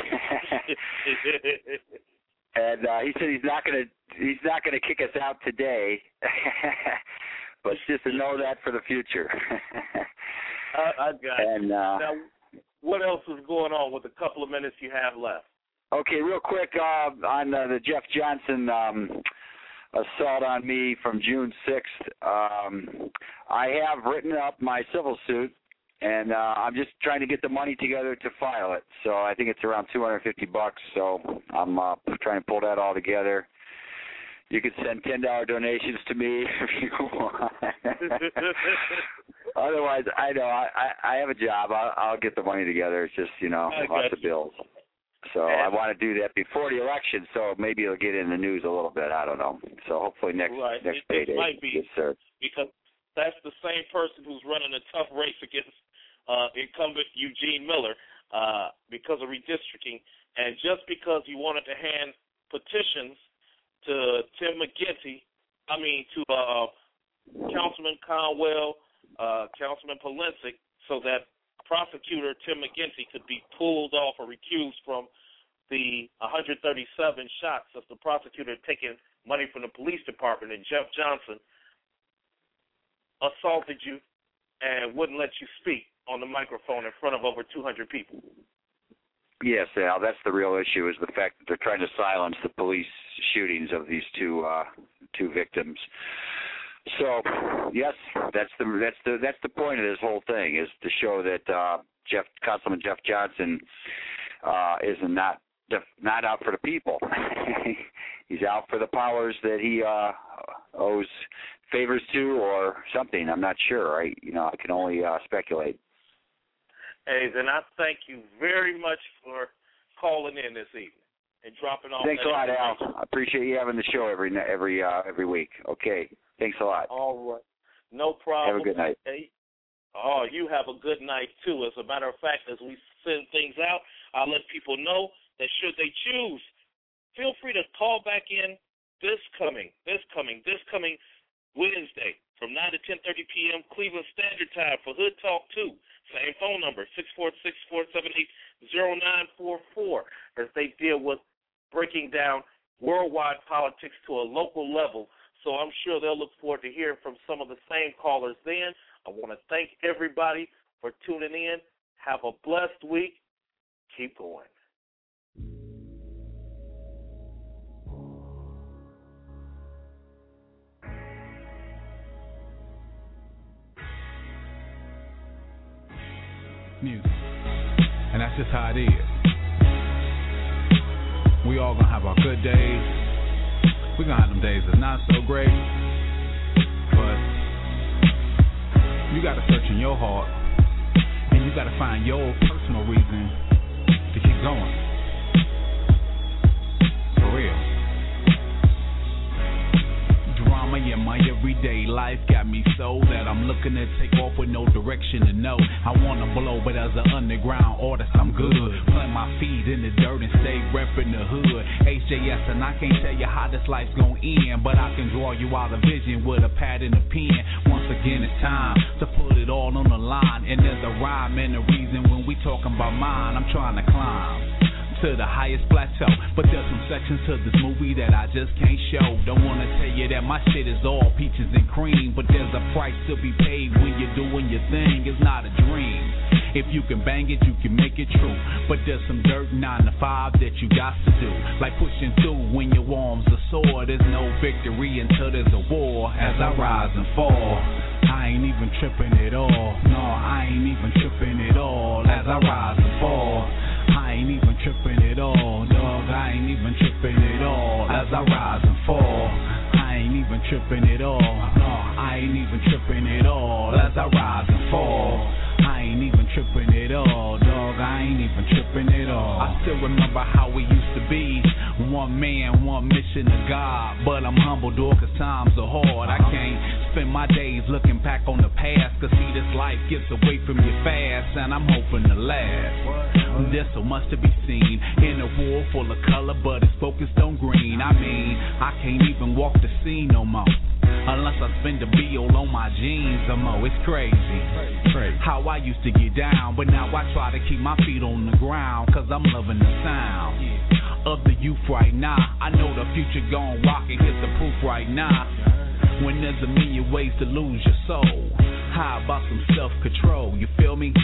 And he said he's not gonna kick us out today, but just to know that for the future. I got and, you. Now, what else is going on with the couple of minutes you have left? Okay, real quick on the Jeff Johnson assault on me from June 6th. I have written up my civil suit, and I'm just trying to get the money together to file it. So I think it's around $250. So I'm trying to pull that all together. You can send $10 donations to me if you want. Otherwise, I know I have a job. I'll get the money together. It's just lots of bills. So I want to do that before the election, so maybe it'll get in the news a little bit. I don't know. So hopefully next payday. It might be, yes, sir. Because that's the same person who's running a tough race against incumbent Eugene Miller because of redistricting. And just because you wanted to hand petitions to Councilman Conwell, Councilman Polensek, so that prosecutor Tim McGinty could be pulled off or recused from the 137 shots of the prosecutor taking money from the police department, and Jeff Johnson assaulted you and wouldn't let you speak on the microphone in front of over 200 people. Yes, Al, that's the real issue, is the fact that they're trying to silence the police shootings of these two victims. So, yes, that's the point of this whole thing, is to show that Councilman Jeff Johnson is not out for the people. He's out for the powers that he owes favors to or something. I'm not sure. I can only speculate. Hey, then I thank you very much for calling in this evening and dropping off. Thanks a lot, Al. I appreciate you having the show every week. Okay. Thanks a lot. All right. No problem. Have a good night. Hey. Oh, you have a good night, too. As a matter of fact, as we send things out, I'll let people know that should they choose, feel free to call back in this coming Wednesday from 9 to 10:30 p.m. Cleveland Standard Time for Hood Talk 2. Same phone number, 646-478-0944, as they deal with breaking down worldwide politics to a local level. So I'm sure they'll look forward to hearing from some of the same callers then. I want to thank everybody for tuning in. Have a blessed week. Keep going. Music. And that's just how it is. We all gonna have our good days. We gonna have them days that's not so great. But you gotta search in your heart, and you gotta find your personal reason to keep going. For real. Drama in my everyday everyday life got me so that I'm looking to take off with no direction to know. I wanna blow, but as an underground artist, I'm good. Plant my feet in the dirt and stay reppin' the hood. HJS, and I can't tell you how this life's gon' end, but I can draw you out a vision with a pad and a pen. Once again, it's time to put it all on the line, and there's a rhyme and a reason when we talking about mine. I'm trying to climb to the highest plateau, but there's some sections to this movie that I just can't show. Don't wanna tell you that my shit is all peaches and cream, but there's a price to be paid when you're doing your thing. It's not a dream. If you can bang it, you can make it true. But there's some dirt 9 to 5 that you got to do, like pushing through when your arms are sore. There's no victory until there's a war. As I rise and fall, I ain't even tripping at all. No, I ain't even tripping at all. As I rise and fall, I ain't even tripping at all, dog. I ain't even tripping at all. As I rise and fall, I ain't even tripping at all. No, I ain't even tripping at all. As I rise and fall, I ain't even tripping at all, dog. I ain't even tripping at all. I still remember how we used to be. One man, one mission to God. But I'm humble, dog, cause times are hard. I can't spend my days looking back on the past, cause see, this life gets away from you fast, and I'm hoping to last. There's so much to be seen in a world full of color, but it's focused on green. I mean, I can't even walk the scene no more unless I spend a bill on my jeans or more. It's crazy how I used to get down, but now I try to keep my feet on the ground, cause I'm loving the sound of the youth right now. I know the future gon' rock it, here's the proof right now. When there's a million ways to lose your soul, how about some self-control, you feel me?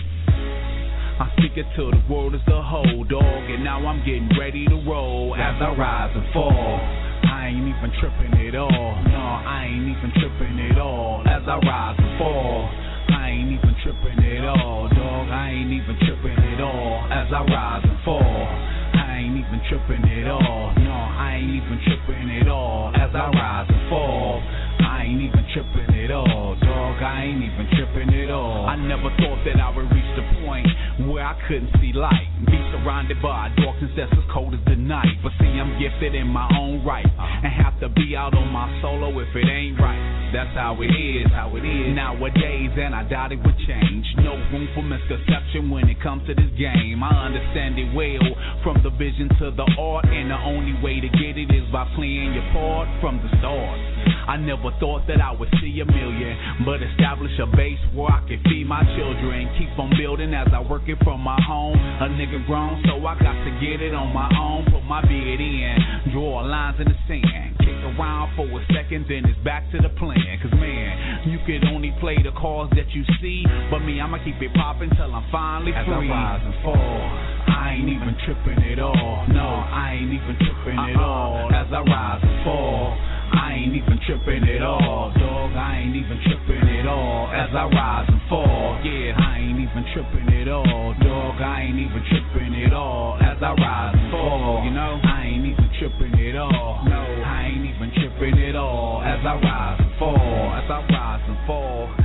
I speak it to the world as a whole, dog, and now I'm getting ready to roll. As I rise and fall, I ain't even tripping at all. No, I ain't even tripping at all. As I rise and fall, I ain't even tripping at all, dog. I ain't even tripping at all. As I rise and fall, I ain't even tripping at all. No, I ain't even tripping at all. As I rise and fall, I ain't even tripping at all, dog. I ain't even tripping at all. I never thought that I would reach the point where I couldn't see light, be surrounded by darkness that's as cold as the night. But see, I'm gifted in my own right, and have to be out on my solo if it ain't right. That's how it is, nowadays, and I doubt it would change. No room for misconception when it comes to this game. I understand it well, from the vision to the art, and the only way to get it is by playing your part from the start. I never thought that I would see a million, but establish a base where I can feed my children. Keep on building as I work it from my home. A nigga grown, so I got to get it on my own. Put my bid in, draw lines in the sand, kick around for a second, then it's back to the plan. Cause man, you can only play the cards that you see, but me, I'ma keep it poppin' till I'm finally free. As I rise and fall, I ain't even tripping at all. No, I ain't even tripping at all. As I rise and fall, I ain't even tripping at all, dog. I ain't even tripping at all. As I rise and fall, yeah, I ain't even tripping at all, dog. I ain't even tripping at all. As I rise and fall, you know, I ain't even tripping at all. No, I ain't even tripping at all. As I rise and fall, as I rise and fall.